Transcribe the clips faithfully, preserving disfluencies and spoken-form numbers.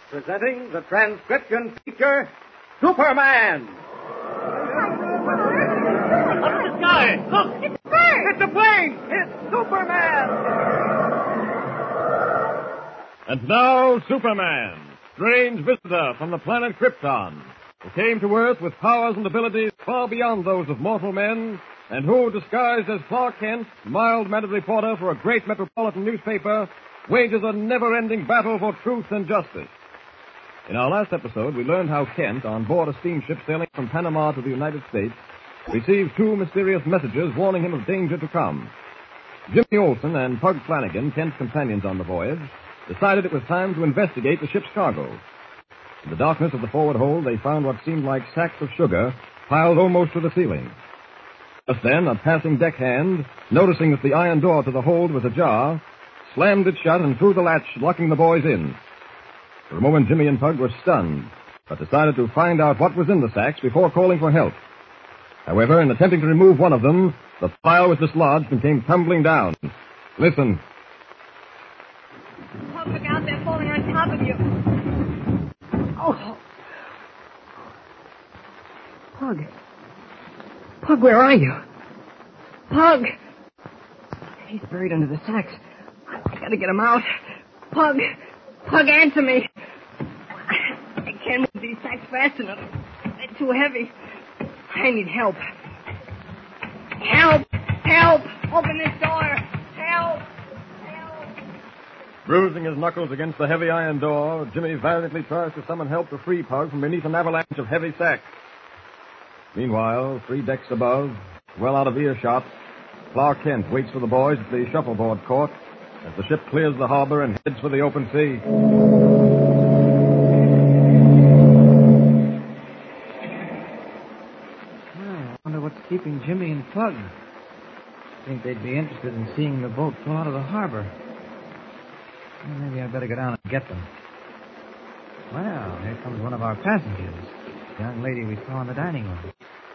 Presenting the transcription feature, Superman! Up in the sky! Look! It's a plane! It's a plane! It's Superman! And now, Superman, strange visitor from the planet Krypton, who came to Earth with powers and abilities far beyond those of mortal men, and who, disguised as Clark Kent, mild-mannered reporter for a great metropolitan newspaper, wages a never-ending battle for truth and justice. In our last episode, we learned how Kent, on board a steamship sailing from Panama to the United States, received two mysterious messages warning him of danger to come. Jimmy Olsen and Pug Flanagan, Kent's companions on the voyage, decided it was time to investigate the ship's cargo. In the darkness of the forward hold, they found what seemed like sacks of sugar piled almost to the ceiling. Just then, a passing deckhand, noticing that the iron door to the hold was ajar, slammed it shut and threw the latch, locking the boys in. For a moment, Jimmy and Pug were stunned, but decided to find out what was in the sacks before calling for help. However, in attempting to remove one of them, the pile was dislodged and came tumbling down. Listen. Pug, look out, they're falling on top of you. Oh. Pug. Pug, where are you? Pug. He's buried under the sacks. I gotta get him out. Pug. Pug, answer me. I can't move these sacks fast enough. They're too heavy. I need help. Help! Help! Open this door! Help! Help! Bruising his knuckles against the heavy iron door, Jimmy valiantly tries to summon help to free Pug from beneath an avalanche of heavy sacks. Meanwhile, three decks above, well out of earshot, Clark Kent waits for the boys at the shuffleboard court as the ship clears the harbor and heads for the open sea. I wonder what's keeping Jimmy and Pug. I think they'd be interested in seeing the boat pull out of the harbor. Well, maybe I'd better go down and get them. Well, here comes one of our passengers, the young lady we saw in the dining room.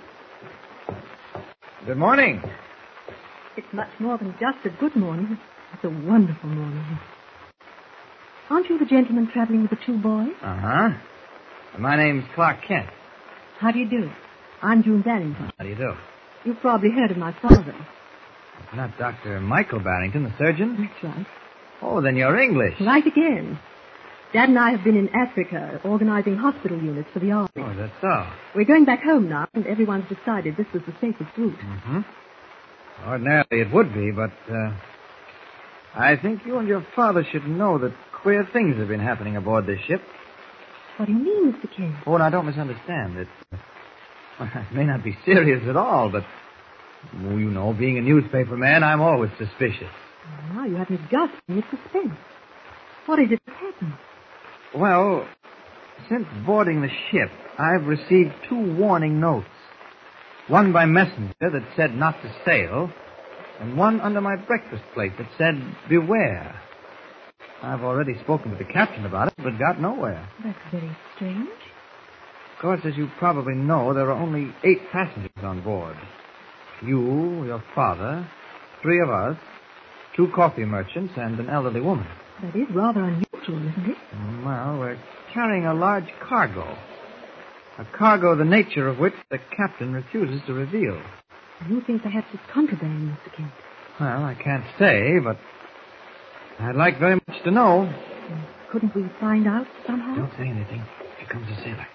Good morning. It's much more than just a good morning. It's a wonderful morning. Aren't you the gentleman traveling with the two boys? Uh-huh. My name's Clark Kent. How do you do? I'm June Barrington. How do you do? You've probably heard of my father. Not Doctor Michael Barrington, the surgeon? That's right. Oh, then you're English. Right again. Dad and I have been in Africa organizing hospital units for the army. Oh, that's so. We're going back home now, and everyone's decided this was the safest route. Mm-hmm. Ordinarily it would be, but uh, I think you and your father should know that queer things have been happening aboard this ship. What do you mean, Mister Kent? Oh, now, don't misunderstand. It, well, it may not be serious at all, but, well, you know, being a newspaper man, I'm always suspicious. Oh, now you have me gasping with suspense. What is it that's happened? Well, since boarding the ship, I've received two warning notes. One by messenger that said not to sail, and one under my breakfast plate that said, beware. I've already spoken to the captain about it, but got nowhere. That's very strange. Of course, as you probably know, there are only eight passengers on board. You, your father, three of us, two coffee merchants, and an elderly woman. That is rather unusual, isn't it? Well, we're carrying a large cargo. A cargo the nature of which the captain refuses to reveal. You think perhaps it's contraband, Mister Kent? Well, I can't say, but I'd like very much to know. Couldn't we find out somehow? Don't say anything. Here comes a sailor.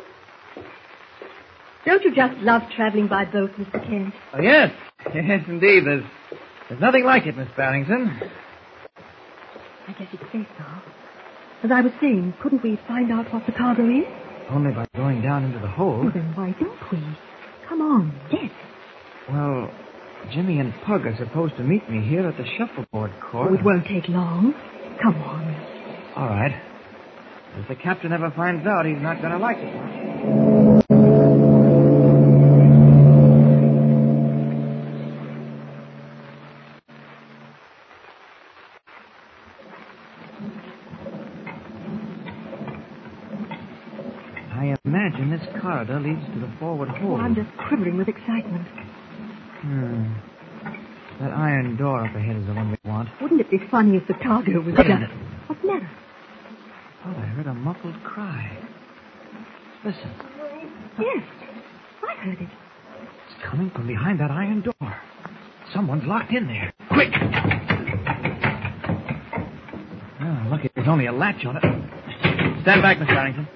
Don't you just love traveling by boat, Mister Kent? Oh, yes. Yes, indeed. There's, there's nothing like it, Miss Barrington. I guess it's safe now. As I was saying, couldn't we find out what the cargo is? Only by going down into the hold. Well, then why don't we? Come on, yes. Well, Jimmy and Pug are supposed to meet me here at the shuffleboard court. Oh, it won't take long. Come on. All right. If the captain ever finds out, he's not going to like it much. I imagine this corridor leads to the forward hold. Oh, I'm just quivering with excitement. Hmm. That iron door up ahead is the one we want. Wouldn't it be funny if the cargo was Wait a just... minute. What's the matter? Oh, I heard a muffled cry. Listen. Yes, I heard it. It's coming from behind that iron door. Someone's locked in there. Quick! Oh, lucky there's only a latch on it. Stand back, Miss Barrington.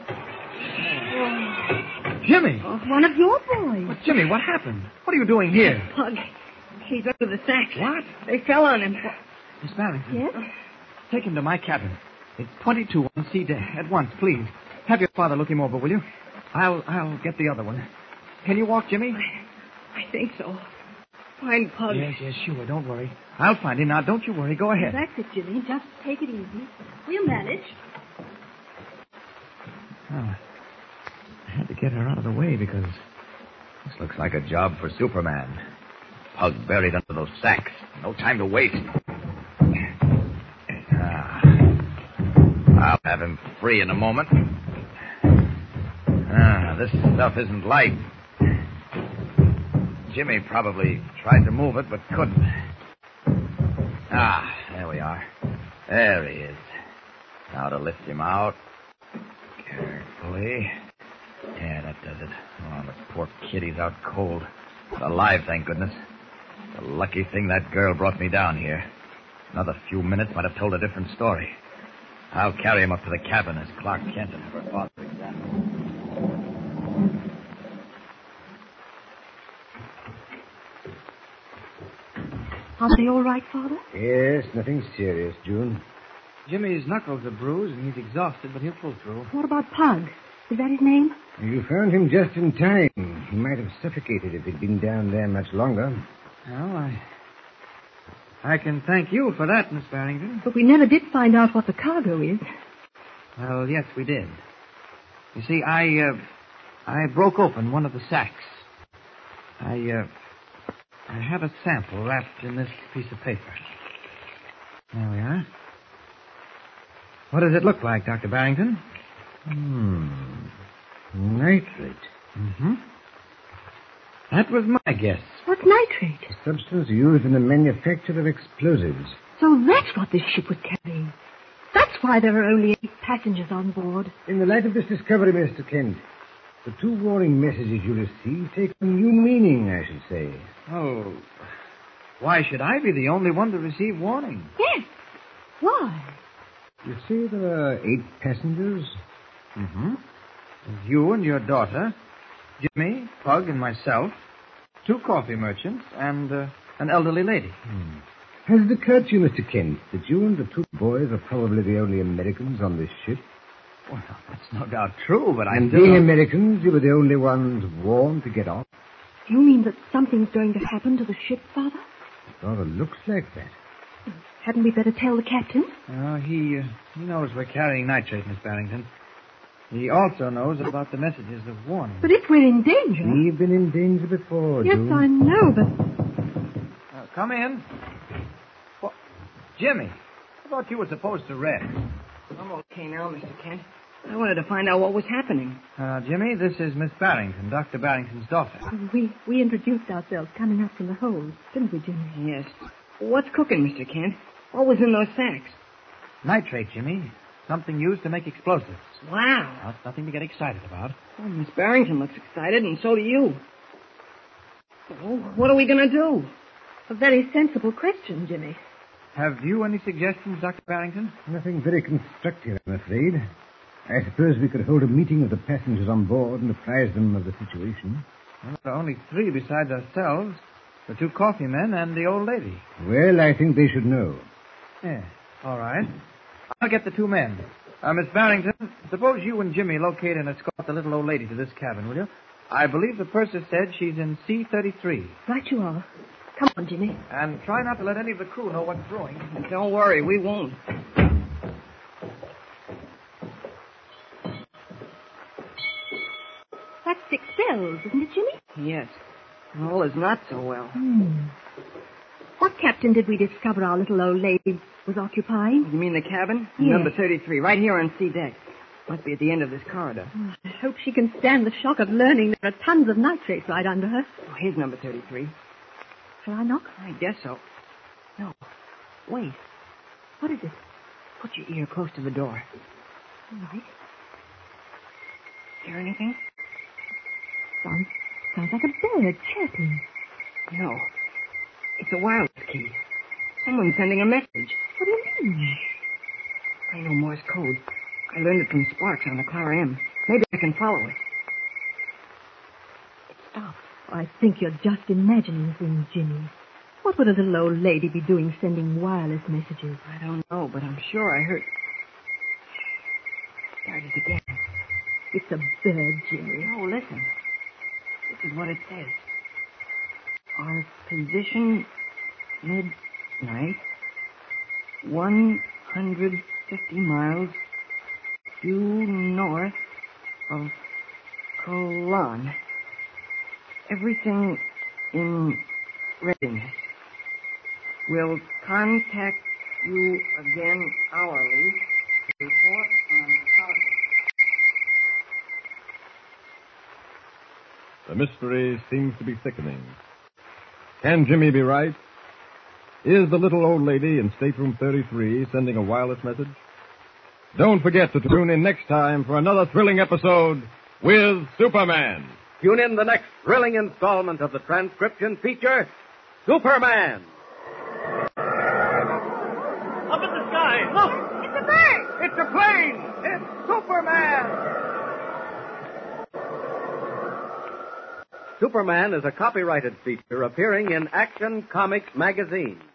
Jimmy! Oh, one of your boys. Well, Jimmy, what happened? What are you doing here? Pug, he's under the sacks. What? They fell on him. Miss Barrington. Yes? Take him to my cabin. It's twenty-two on C deck. At once, please. Have your father look him over, will you? I'll I'll get the other one. Can you walk, Jimmy? I think so. Find Pug. Yes, yes, sure. Don't worry. I'll find him. Now, don't you worry. Go ahead. That's it, Jimmy. Just take it easy. We'll manage. Oh, I had to get her out of the way because This looks like a job for Superman. Pug buried under those sacks. No time to waste. Ah. I'll have him free in a moment. Ah, this stuff isn't light. Jimmy probably tried to move it, but couldn't. Ah, there we are. There he is. Now to lift him out. Carefully. Yeah, that does it. Oh, the poor kitty's out cold. But alive, thank goodness. The lucky thing that girl brought me down here. Another few minutes might have told a different story. I'll carry him up to the cabin as Clark Kent and have her father examined. Are they all right, Father? Yes, nothing serious, June. Jimmy's knuckles are bruised and he's exhausted, but he'll pull through. What about Pug? Is that his name? You found him just in time. He might have suffocated if he'd been down there much longer. Well, I... I can thank you for that, Miss Barrington. But we never did find out what the cargo is. Well, yes, we did. You see, I, uh, I broke open one of the sacks. I, uh, I have a sample wrapped in this piece of paper. There we are. What does it look like, Doctor Barrington? Hmm. Nitrate. Mm-hmm. That was my guess. What's nitrate? A substance used in the manufacture of explosives. So that's what this ship was carrying. That's why there are only eight passengers on board. In the light of this discovery, Mister Kent, the two warning messages you received take on new meaning, I should say. Oh, why should I be the only one to receive warning? Yes. Why? You say there are eight passengers? Mm-hmm. You and your daughter, Jimmy, Pug, and myself, two coffee merchants, and uh, an elderly lady. Hmm. Has it occurred to you, Mister Kent, that you and the two boys are probably the only Americans on this ship? Well, that's no doubt true, but I And still... being Americans, you were the only ones warned to get off? You mean that something's going to happen to the ship, Father? It rather looks like that. Hadn't we better tell the captain? Oh, he, uh, he knows we're carrying nitrate, Miss Barrington. He also knows about the messages of warning. But if we're in danger... We've been in danger before, Yes, June. I know, but... Uh, come in. What? Jimmy, I thought you were supposed to rest. I'm okay now, Mister Kent. I wanted to find out what was happening. Uh, Jimmy, this is Miss Barrington, Doctor Barrington's daughter. We we introduced ourselves coming up from the hold, didn't we, Jimmy? Yes. What's cooking, Mister Kent? What was in those sacks? Nitrate, Jimmy. Something used to make explosives. Wow. Well, it's nothing to get excited about. Well, Miss Barrington looks excited, and so do you. Well, what are we going to do? A very sensible question, Jimmy. Have you any suggestions, Doctor Barrington? Nothing very constructive, I'm afraid. I suppose we could hold a meeting of the passengers on board and apprise them of the situation. Well, there are only three besides ourselves. The two coffee men and the old lady. Well, I think they should know. Yeah, all right. I'll get the two men. Uh, Miss Barrington, suppose you and Jimmy locate and escort the little old lady to this cabin, will you? I believe the purser said she's in C thirty-three. Right you are. Come on, Jimmy. And try not to let any of the crew know what's brewing. Don't worry, we won't. That's six bells, isn't it, Jimmy? Yes. All is not so well. Hmm. What captain did we discover our little old lady was occupying? You mean the cabin? Yes. Number thirty-three, right here on C deck. Must be at the end of this corridor. Oh, I hope she can stand the shock of learning there are tons of nitrate right under her. Oh, here's number thirty-three. Shall I knock? I guess so. No. Wait. What is it? Put your ear close to the door. All right. Hear anything? Sounds, sounds like a bird chirping. No. It's a wireless key. Someone's sending a message. What do you mean? I know Morse code. I learned it from Sparks on the Clara M. Maybe I can follow it. It stopped. I think you're just imagining things, Jimmy. What would a little old lady be doing sending wireless messages? I don't know, but I'm sure I heard... There it is again. It's a bird, Jimmy. No, listen. This is what it says. Our position, midnight, one hundred fifty miles due north of Cologne. Everything in readiness. We'll contact you again hourly to report on progress. The mystery seems to be thickening. Can Jimmy be right? Is the little old lady in stateroom thirty-three sending a wireless message? Don't forget to tune in next time for another thrilling episode with Superman. Tune in the next thrilling installment of the transcription feature, Superman. Up in the sky. Look! It's a bird! It's a plane! It's Superman! Superman is a copyrighted feature appearing in Action Comics magazine.